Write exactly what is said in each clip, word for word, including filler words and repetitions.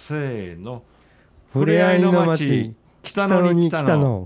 せーの。 ふれあいの街北野に来たの。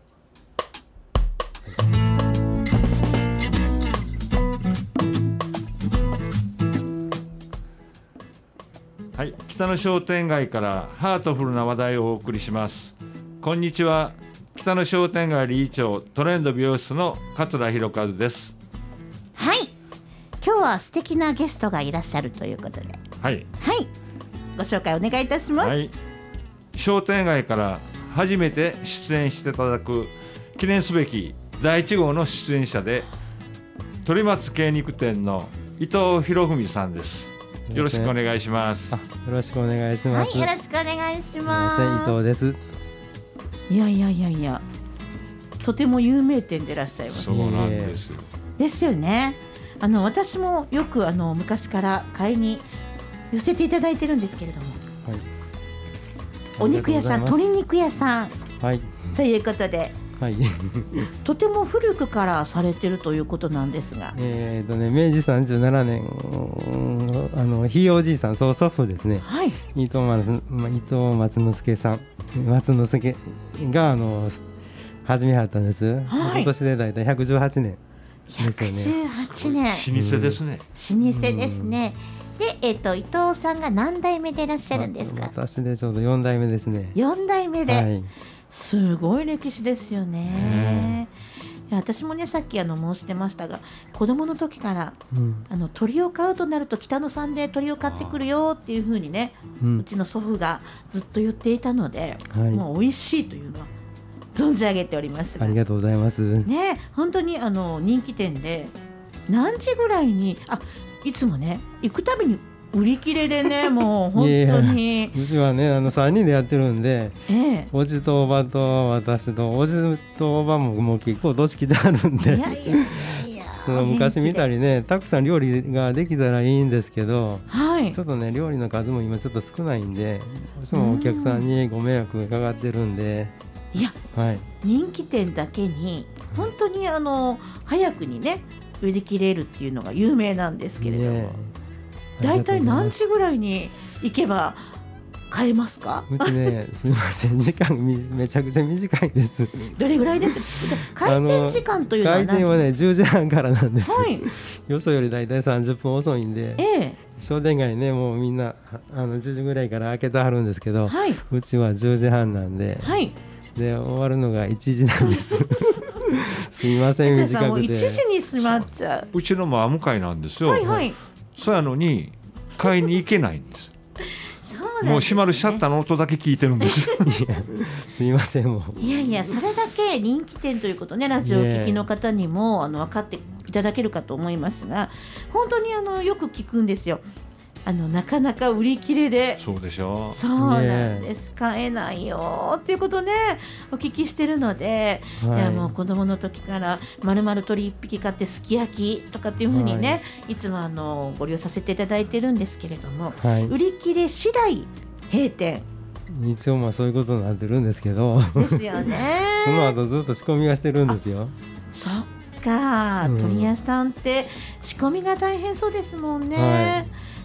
はい、北野商店街からハートフルな話題をお送りします。こんにちは。北野商店街理事長トレンド美容室の桂弘和です。 はい、今日は素敵なゲストがいらっしゃるということで、 はい、 はい、ご紹介お願いいたします。 はい、商店街から初めて出演していただく記念すべきだいいち号の出演者で、鳥松鶏肉店の伊藤博文さんです。よろしくお願いします。 あ、よろしくお願いします。 はい、よろしくお願いしすみます。 ません、伊藤です。 いやいやいやいや、とても有名店でいらっしゃいます。 そうなんですよ。 ですよね。あの私もよくあの昔から買いに寄せていただいてるんですけれども、 はい、 お肉屋さん、鶏肉屋さん、 はい、 ということで、 はい、 とても古くからされてるということなんですが、 えーとね、明治さんじゅうななねん、あのひいおじいさん、曽祖父ですね、 はい、 伊藤松、伊藤松之助さん、松之助があの始めはったんです。はい、今年でだいたいひゃくじゅうはちねんですよね。 ひゃくじゅうはちねん、 老舗ですね。 老舗ですね。で、えーと、伊藤さんが何代目でいらっしゃるんですか？ 私でちょうどよんだいめですね。 よんだいめで、はい、すごい歴史ですよね。いや、私もね、さっきあの申してましたが、子供の時から、うん、あの鳥を飼うとなると北野さんで鳥を飼ってくるよっていう風にね、うん、うちの祖父がずっと言っていたので、はい、もう美味しいというのは存じ上げておりますが。 ありがとうございます。 ね、本当にあの人気店で何時ぐらいに、あ、いつもね、行くたびに売り切れでね、もう本当に。 いやいや、うちはね、あのさんにんでやってるんで、 ええ、 おじとおばと私と、おじとおばももう結構年来てあるんで、いやいやいやその昔みたいにね、たくさん料理ができたらいいんですけど、はい、ちょっとね、料理の数も今ちょっと少ないんで、どうしてもお客さんにご迷惑がかかってるんで、 いや、はい、人気店だけに本当にあの早くにね売り切れるっていうのが有名なんですけれども、だいたい何時ぐらいに行けば買えますか？ うちね、すみません、時間めちゃくちゃ短いです。 どれぐらいですか？開店時間というのは何時？ 開店はねじゅうじはんからなんです。 はい、 よそよりだいたいさんじゅっぷん遅いんで、ええ、商店街ね、もうみんなあのじゅうじぐらいから開けてはるんですけど、はい、うちはじゅうじはんなんで、はい、で終わるのがいちじなんです。すみません、短くて。 いちじに閉まっちゃう。 うちの真向かいなんですよ。はいはい、そうやのに買いに行けないんです。 ね、 もう閉まるシャッターの音だけ聞いてるんです。 いや、すみません、もう。 いやいや、それだけ人気店ということね、ラジオ聞きの方にも、ね、あの分かっていただけるかと思いますが、本当にあのよく聞くんですよ。あのなかなか売り切れで。 そうでしょう。 そうなんです、ね、買えないよっていうことね、お聞きしてるので、はい、いや、もう子供の時から丸々鳥一匹買ってすき焼きとかっていう風にね、はい、いつもあのご利用させていただいてるんですけれども、はい、売り切れ次第閉店。 一応まあそういうことになってるんですけど。 ですよね。 その後ずっと仕込みはしてるんですよ。 そっか、うん、鳥屋さんって仕込みが大変そうですもんね。はい、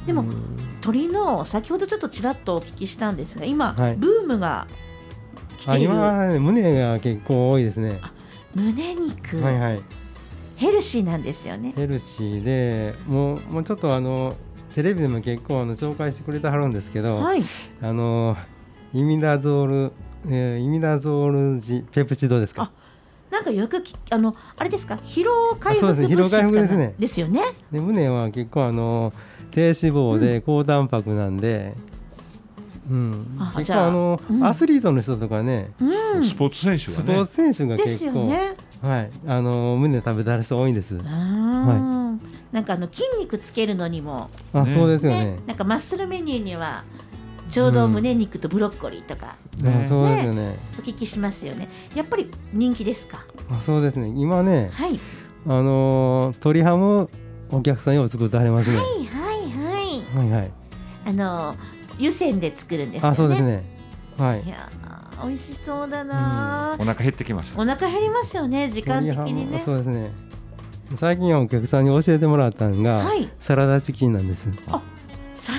でも、うん、鳥の先ほどちょっとちらっとお聞きしたんですが、今、はい、ブームが来ている。 あ、今は、ね、胸が結構多いですね。 あ、胸肉、 はいはい、 ヘルシーなんですよね。 ヘルシーで、もう、もうちょっとあのテレビでも結構あの紹介してくれてはるんですけど、はい、あのイミダゾール、えー、イミダゾールジペプチドですか。 あ、なんかよくきあのあれですか、疲労回復物質かな。 疲労回復ですね。 ですよね。 で、胸は結構あの低脂肪で高タンパクなんで、うんうん、結構あの、うん、アスリートの人とかね、 うん、スポーツ選手がね、 スポーツ選手が結構、ね、はい、あの胸食べたる人多いんです。あ、 はい、なんかあの筋肉つけるのにも、 あ、そうですよね。 ね、なんかマッスルメニューにはちょうど胸肉とブロッコリーとか、 うん、ね、そうですよね。 お聞きしますよね。やっぱり人気ですか。 あ、そうですね。今ね、 はい、 あの鶏ハムお客さんよう作ってはりますね。 はいはいはいはいはい、 あの湯煎で作るんですよね。 あ、そうですね。はい。 いや、美味しそうだな、 うん、お腹減ってきました。 お腹減りますよね、時間的にね。 そうですね。最近はお客さんに教えてもらったのが、はい、サラダチキンなんです。 あ、サラダチ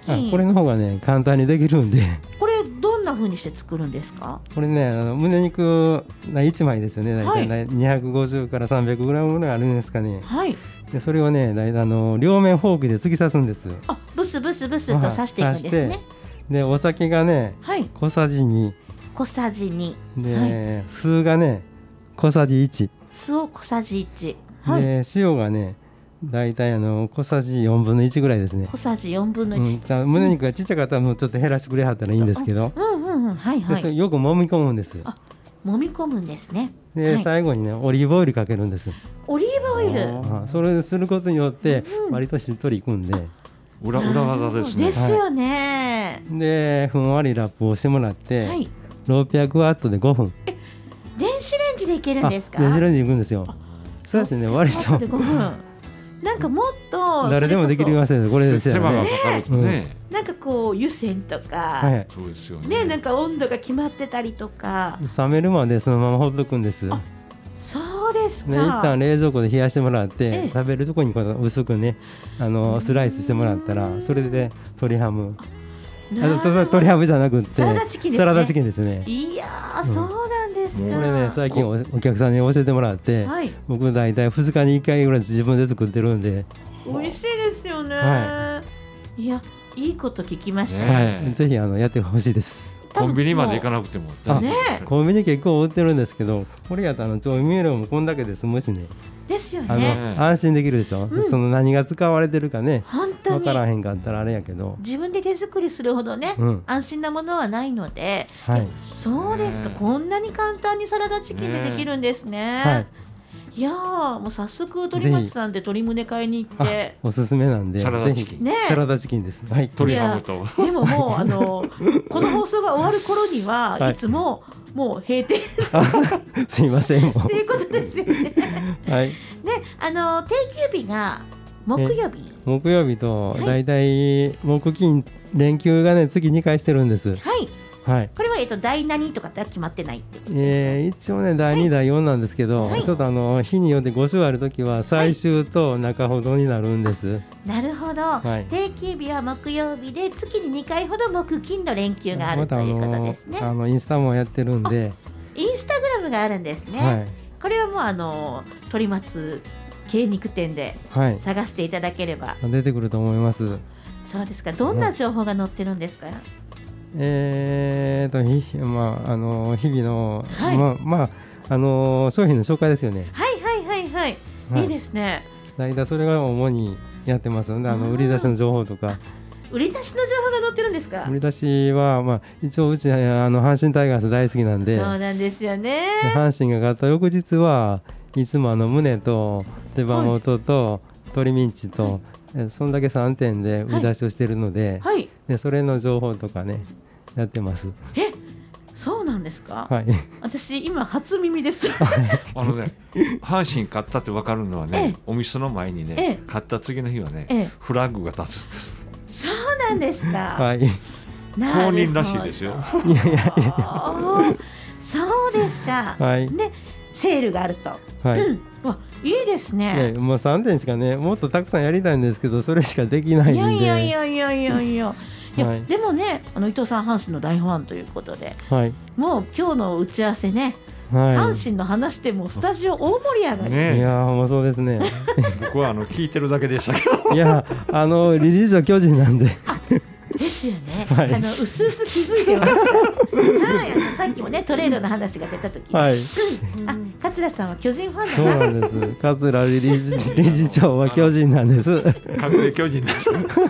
キン、 これの方がね簡単にできるんで。 これどんな風にして作るんですか？ これね、あの胸肉いちまいですよね。大体にひゃくごじゅうからさんびゃくグラムぐらいあるんですかね。 はい。 でそれをね、だいたいあの両面フォークで突き刺すんです。 あ、ブスブスブスと刺していくんですね。 でお酒がね、はい、小さじに、 小さじにで、はい、酢がね小さじいち、 酢を小さじいち、 はい、で塩がねだいたいあの小さじよんぶんのいちぐらいですね。 小さじよんぶんのいち、 うん、胸肉がちっちゃかったらもうちょっと減らしてくれはったらいいんですけど、 うんうんうん、はいはい、 でよく揉み込むんです。 あ、揉み込むんですね。 で、はい、最後にねオリーブオイルかけるんです。 オリーブオイル、 あ、それすることによって割としっとりいくんで、 うん、裏裏技ですね。 ですよね、 はい、でふんわりラップをしてもらって、はい、ろっぴゃくワットでごふん。 え、電子レンジでいけるんですか？ 電子レンジでいくんですよ。そうですね、割となんかもっと誰でもできますよね。これですよね。 手間がかかるとね、 うん、なんかこう湯煎とか、 はい、 そうですよね。 ね、なんか温度が決まってたりとか、 冷めるまでそのままほっとくんです。 あ、そうですか。 ね、一旦冷蔵庫で冷やしてもらって、ええ、食べるとこにこの薄くね、あのスライスしてもらったら、それで鶏ハム、あ、鶏ハムじゃなくてサラダチキンですね。サラダチキンですね。 いやー、うん、そうなんですか。 これね、最近 お, お客さんに教えてもらって、はい、僕大体ふつかにいっかいぐらい自分で作ってるんで。 美味しいですよね、はい、いや、いいこと聞きました、 ね、はい、ぜひあのやってほしいです。 コンビニまで行かなくても、 ね、コンビニ結構売ってるんですけど、これやったら調味料もこんだけで済むしね。 ですよね。 あの安心できるでしょ、うん、その何が使われてるかね、 本当に分からへんかったらあれやけど、 自分で手作りするほどね、うん、安心なものはないので、はい、そうですか、こんなに簡単にサラダチキンでできるんですね。はい、いやー、もう早速鳥松さんで鶏胸買いに行って、 おすすめなんでサラダチキン、 ね、 サラダチキンです、はい、 鶏ハムと。 でももうあのこの放送が終わる頃には、はい、いつももう閉店すいませんもうっていうことですよね。 はい、 ね、あの定休日が木曜日、 木曜日とだいたい木金連休がね月にかいしてるんです。 はい、はい、これはえっと第何とかって決まってないってことですか？ えー、一応ねだいに、はい、だいよんなんですけど、はい、ちょっとあの日によってご週あるときは最終と中ほどになるんです。はい、 なるほど、はい、定休日は木曜日で月ににかいほど木金の連休がある、ま、ということですね。 あのインスタもやってるんで、 インスタグラムがあるんですね。はい、これはもうあの鳥松鶏肉店で探していただければ、はい、 出てくると思います。 そうですか。どんな情報が載ってるんですか？はい、 えーとひ、まあ、あの日々の、はい、まあまあ、あの商品の紹介ですよね。 はいはいはいはい、はい、いいですね。 大体それが主にやってますので、あの売り出しの情報とか。 売り出しの情報が載ってるんですか？ 売り出しは、まあ、一応うちあの阪神タイガース大好きなんで。 そうなんですよね。 阪神が勝った翌日はいつもあの胸と手羽元と鶏ミンチと、はい、そんだけさんてんで売り出しをしてるので、はい、でそれの情報とかねやってます。 え、そうなんですか？ はい、 私今初耳です。 あのね、阪神勝ったって分かるのはね、お店の前にね、ええ、勝った次の日はね、ええ、フラッグが立つんです。 そうなんですか？ はい、 公認らしいですよ。 いやいやいや、 そうですか。 はい、 でセールがあると、はい、うん、わ、いいですね。 ね、もうさんてんしかね、もっとたくさんやりたいんですけど、それしかできないんで。 いやいやいやいやいやいやいや、はい、でもね、あの伊藤さん阪神の大ファンということで、はい、もう今日の打ち合わせね、はい、阪神の話でもスタジオ大盛り上がり、 ね、いやもうそうですね。 僕はあの聞いてるだけでしたけど、 いやあの理事長巨人なんで。 ですよね、はい、あのうすうす気づいてました。はい、あのさっきもねトレードの話が出た時、はい、あ、桂さんは巨人ファンだな。 そうなんです。桂理事、理事長は巨人なんです。 隠れ巨人なんです。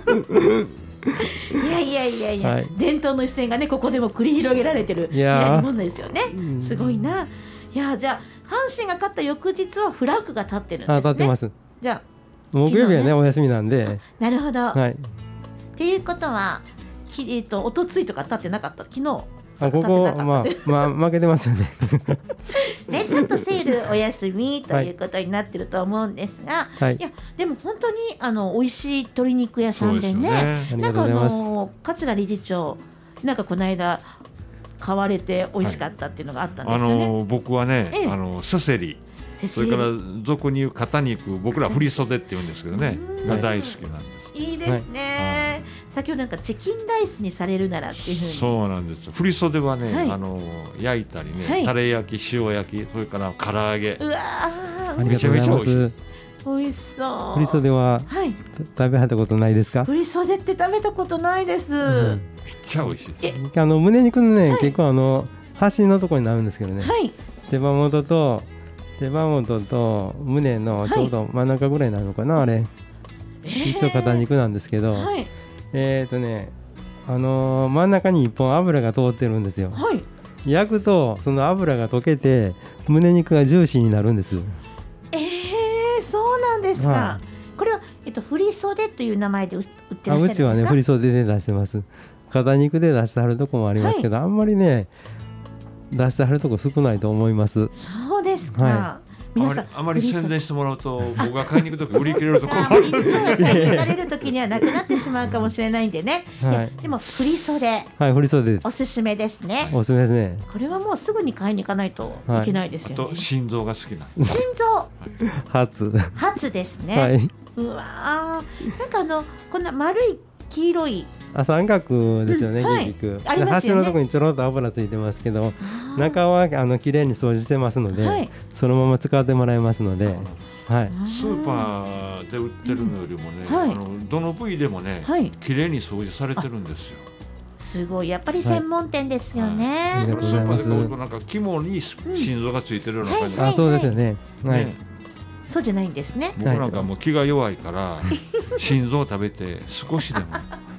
いやいやいやいや、はい、伝統の一戦がねここでも繰り広げられてるやりものですよね。すごいな。いや、じゃあ阪神が勝った翌日はフラッグが立ってるんですね。あ、 立ってます。 じゃあ木曜日はねお休みなんで。 なるほど。 はい。 っていうことは、きえっとおとついとか立ってなかった。昨日。 あ、ここまあまあ負けてますよね。 ね、ちょっとセールお休みということになってると思うんですが、はい、いやでも本当にあの美味しい鶏肉屋さんで ね, でね、なんかあの桂理事長なんかこの間買われて美味しかったっていうのがあったんですよね。 はい、あの僕はね、ええ、あのセセリ、それから俗に言う肩肉、僕ら振り袖って言うんですけどね、が大好きなんです。 いいですね。はい、 先ほどなんかチキンライスにされるならっていうふうに。 そうなんです。振り袖はね、はい、あの焼いたりね、はい、タレ焼き、塩焼き、それから唐揚げ。 うわー、めちゃめちゃ美味しい。 美味しそう。 振り袖は、はい、食べはったことないですか？ 振り袖って食べたことないです。うん、 めっちゃ美味しいです。 あの胸肉のね、はい、結構あの端のところになるんですけどね。はい、手羽元と手羽元と胸のちょうど真ん中ぐらいになるのかな、はい、あれ。一応肩肉なんですけど、はい、えっとね、あのー、真ん中に一本油が通ってるんですよ。はい、焼くとその油が溶けて胸肉がジューシーになるんです。 えー、そうなんですか。はい、これは、えっと、振り袖という名前で売ってらっしゃるんですか？ うちはね、振り袖で出してます。肩肉で出してはるとこもありますけど、はい、あんまりね出してはるとこ少ないと思います。 そうですか。はい、皆さんあまり宣伝してもらうと僕が買いに行くとき売り切れると困る。 買いに行かれるときにはなくなってしまうかもしれないんでね。はい、いやでも振り袖、 はい、振り袖です。 おすすめですね。 おすすめですね。 これはもうすぐに買いに行かないといけないですよね。はい、 あと心臓が好きな。 心臓。 初。 初ですね。はい、うわー、なんかあのこんな丸い黄色い。 あ、三角ですよね、うん、結局、はい、端のところにちょろっと油ついてますけど、中はあの綺麗に掃除してますので、はい、そのまま使ってもらえますので、はい、 スーパーで売ってるのよりもね、うん、はい、あのどの部位でもね、はい、綺麗に掃除されてるんですよ。 すごい、やっぱり専門店ですよね。はい、 ありがとうございます。 スーパーで買うとなんか肝に心臓がついてるような感じ、 うん、あ、そうですよね。はい、 ね、そうじゃないんですね。 僕なんかもう気が弱いから心臓を食べて少しでも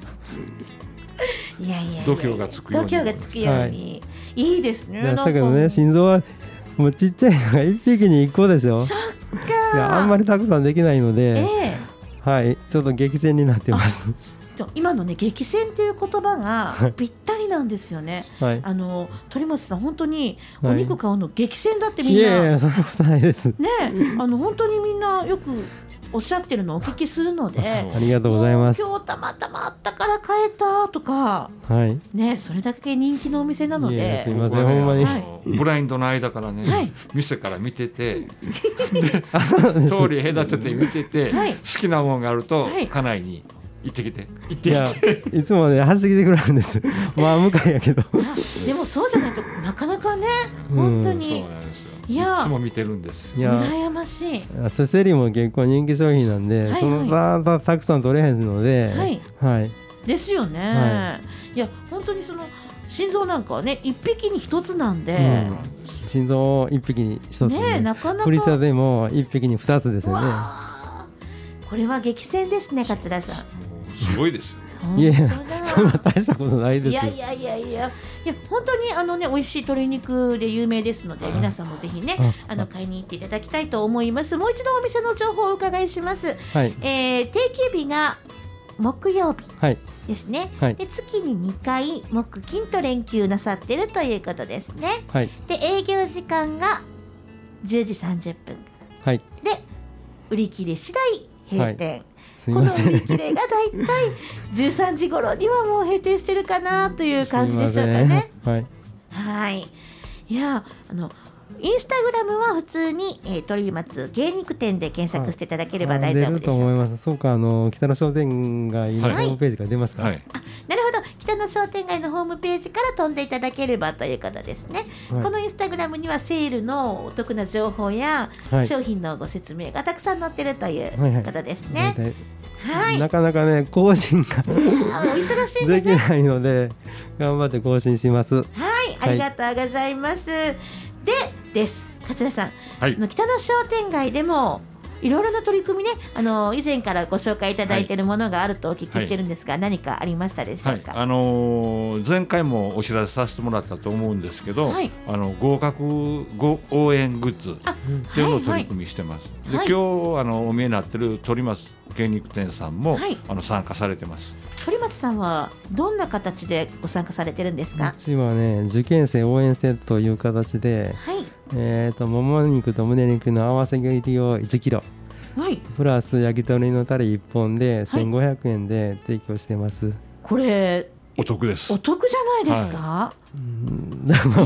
いやいやいや、 度胸がつくように、 度胸がつくように、はい、いいですね。 だけどね、心臓はもうちっちゃいのが一匹に一個でしょ。 そっか。 いや、あんまりたくさんできないので、えー、はい、ちょっと激戦になってます。 今のね、激戦という言葉がぴったりなんですよね。はい、あの鳥松さん、本当にお肉買うの激戦だってみんな、 はい、いやいや、そんなことないですね。 あの本当にみんなよくおっしゃってるのをお聞きするのでありがとうございます。 今日たまたまあったから買えたとか、はい、ね、それだけ人気のお店なので。 いや、すいません、ほんまに、はい、 ブラインドの間からね、はい、店から見ててで通り隔てて見てて、はい、好きなものがあると、はい、家内に行ってきて行ってきてい, いつもね走ってきてくれるんです。まあ向かいやけどでもそうじゃないとなかなかね、本当に、 うん、そうなんですよ。いや、いつも見てるんです。 いや、羨ましい。 アセセリも結構人気商品なんで、はいはい、そのだだたくさん取れへんので、はい、はい、 ですよね。はい、いや本当にその心臓なんかはね、一匹に一つなんで、うん、 心臓を一匹に一つね、 ね、なかなか振り袖も一匹に二つですよね。 これは激戦ですね、桂さん。 すごいですよ。 いや、そんな大したことないです。 いやいやいやいや、いや本当にあのね、美味しい鶏肉で有名ですので、皆さんもぜひね、あの買いに行っていただきたいと思います。もう一度お店の情報をお伺いします。はい、えー、定休日が木曜日ですね。はい、で月ににかい木金と連休なさっているということですね。はい、で営業時間がじゅうじさんじゅっぷん、はい、で売り切れ次第閉店。はい、この売り切れがだいたいじゅうさんじ頃にはもう閉店してるかなという感じでしょうかね。はい、はい、いや、あのインスタグラムは普通に、えー、鳥松芸肉店で検索していただければ大丈夫でしょうか。出ると思います。 そうか、あの北野商店街のホームページから出ますか。はい、 あ、なるほど、北野商店街のホームページから飛んでいただければということですね。はい、このインスタグラムにはセールのお得な情報や、はい、商品のご説明がたくさん載っているということですね。はいはいはい、なかなかね、更新がお忙しいんで、ね、 できないので頑張って更新します。はい、 ありがとうございます。はい、でです桂さん、はい、北野商店街でもいろいろな取り組みね、あの以前からご紹介いただいているものがあるとお聞きしてるんですが、はい、何かありましたでしょうか。はい、あのー、前回もお知らせさせてもらったと思うんですけど、はい、あの合格ご応援グッズっていうのを取り組みしてます。はいはい、で今日あのお見えになってる鳥松芸肉店さんも、はい、あの参加されてます。 鳥松さんはどんな形でご参加されてるんですか。 うちはね、受験生応援セットという形で、はい、えーともも肉と胸肉の合わせ切りをいちキロ、はい、プラス焼き鳥のタレいっぽんでせんごひゃくえんで提供してます。はい、 これお得です。 お得じゃないですか。はい、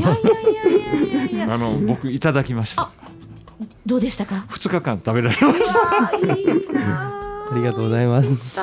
いやいやいやいやいやあの僕いただきました。 どうでしたか。 ふつかかん食べられました。 いいなありがとうございます。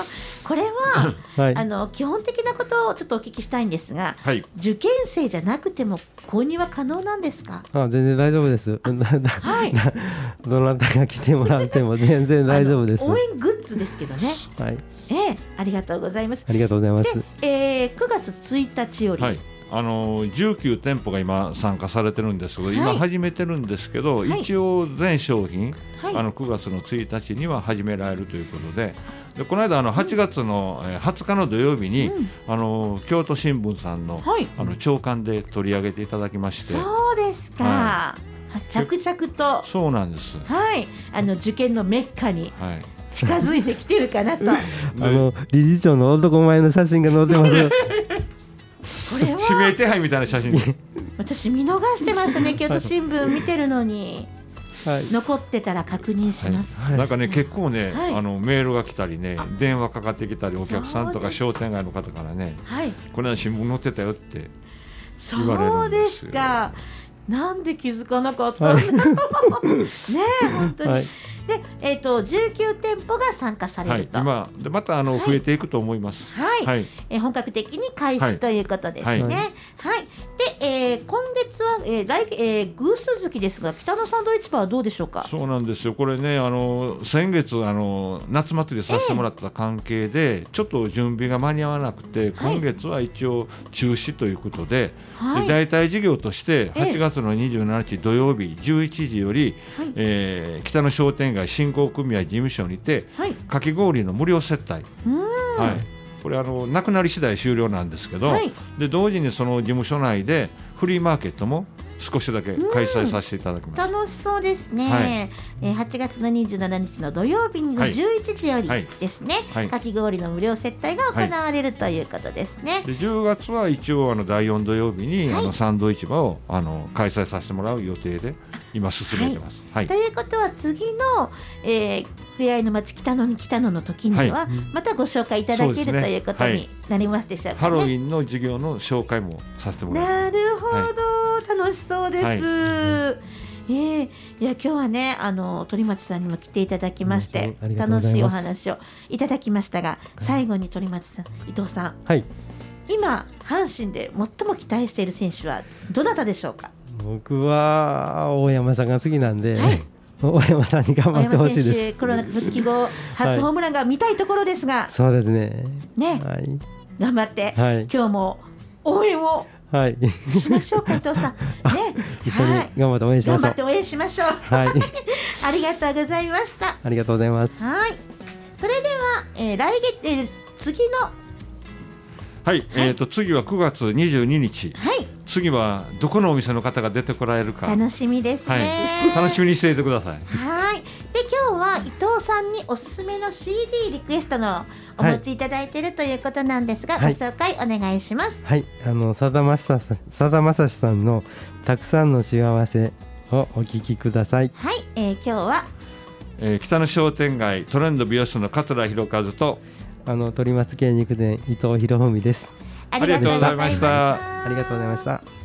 これは、はい、あの基本的なことをちょっとお聞きしたいんですが、はい、受験生じゃなくても購入は可能なんですか？ あ、全然大丈夫です。はい、どなたが来てもらっても全然大丈夫です。 応援グッズですけどね。はい。えー、ありがとうございます。 ありがとうございます。 で、えー、くがつついたちより、はい、 あのじゅうきゅうてんぽが今参加されてるんですけど、はい、今始めてるんですけど、はい、一応全商品、はい、あのくがつのついたちには始められるということで、でこの間あのはちがつのはつかの土曜日に、うん、あの京都新聞さんの、はい、あの朝刊で取り上げていただきまして。 そうですか、はい、着々とそうなんです、 はい、あの受験のメッカに、はい、近づいてきてるかなとあの理事長の男前の写真が載ってますよこれは指名手配みたいな写真私見逃してましたね。京都新聞見てるのに、はい、残ってたら確認します、 はい、なんかね結構ね、はい、あのメールが来たりね、電話かかってきたり、お客さんとか商店街の方からね、はい、これは新聞載ってたよって言われるんですよ。 そうですか。なんで気づかなかったんだろう、はい、ねえ本当に、はい、で、えー、とじゅうきゅうてんぽが参加されると、 はい、今でまたあの、はい、増えていくと思います。 はい、はい、えー、本格的に開始ということですね。はい、はいはい、で、えー、今月は、えー来えー、偶数月ですが、北のサンドイッチバーはどうでしょうか？ そうなんですよ。これね、あの先月あの夏祭りさせてもらった関係で、えー、ちょっと準備が間に合わなくて、今月は一応中止ということで、はい、で代替事業としてはちがつのにじゅうしちにち土曜日じゅういちじより、はい、えー、北の商店街振興組合事務所にて、はい、かき氷の無料接待、はい、これあのなくなり次第終了なんですけど、はい、で同時にその事務所内でフリーマーケットも少しだけ開催させていただきます。 楽しそうですね、はい、えー、はちがつのにじゅうしちにちの土曜日のじゅういちじよりですね、はいはい、かき氷の無料接待が行われるということですね。 でじゅうがつは一応あのだいよん土曜日に、はい、あのサンド市場をあの開催させてもらう予定で今進めてます。 はいはい、ということは次の、えー、ふれあいの街北野に来たのの時には、はい、またご紹介いただける、ね、ということになりますでしょうかね。 ハロウィンの授業の紹介もさせてもらいます。 なるほど、はい、楽しそうです。はい、えー、いや今日はね、あの鳥松さんにも来ていただきまして楽しいお話をいただきましたが、最後に鳥松さん、伊藤さん、はい、今阪神で最も期待している選手はどなたでしょうか？ 僕は大山さんが好きなんで、はい、大山さんに頑張ってほしいです。大山選手、 コロナ復帰後初ホームランが見たいところですが、はい、 そうですね、 ね、はい、頑張って、はい、今日も応援をはい、しましょうか、伊藤さん、ね、 一緒に頑張って応援しましょう。 頑張って応援しましょう。はい、ありがとうございました。 ありがとうございます。 はい、それでは、えー、来月、えー、次のはい、はい、えーと次はくがつにじゅうににち、はい、次はどこのお店の方が出てこられるか楽しみですね。 はい、楽しみにしていてください。 はい、で今日は伊藤さんにおすすめの シーディー リクエストのお持ちいただいているということなんですが、はい、ご紹介お願いします。 はい、あのさだまさしさんのたくさんの幸せをお聞きください。 はい、えー、今日は、 えー、北の商店街トレンド美容室の桂弘和とあの鳥松系肉店伊藤博文です。 ありがとうございました。 ありがとうございました。